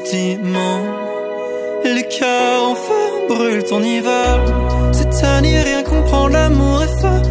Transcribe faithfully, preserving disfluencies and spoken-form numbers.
sentiment. Les cœurs en feu brûlent ton hiver. Cette année, rien comprendre, l'amour est feu.